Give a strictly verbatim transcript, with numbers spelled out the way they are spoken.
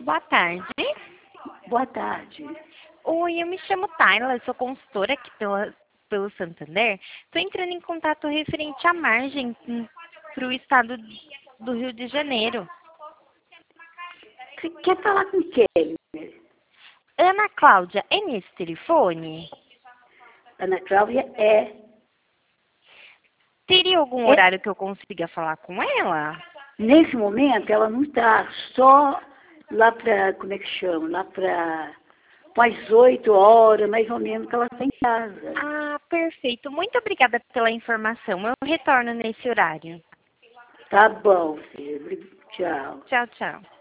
Boa tarde. Boa tarde. Oi, eu me chamo Tayla, eu sou consultora aqui pela, pelo Santander. Estou entrando em contato referente à margem para o estado do Rio de Janeiro. Você quer falar com quem? Ana Cláudia, é nesse telefone? Ana Cláudia é. Teria algum é. horário que eu consiga falar com ela? Nesse momento, ela não está, só lá para, como é que chama? Lá para as oito horas, mais ou menos, que ela está em casa. Ah, perfeito. Muito obrigada pela informação. Eu retorno nesse horário. Tá bom, filho. Tchau. Tchau, tchau.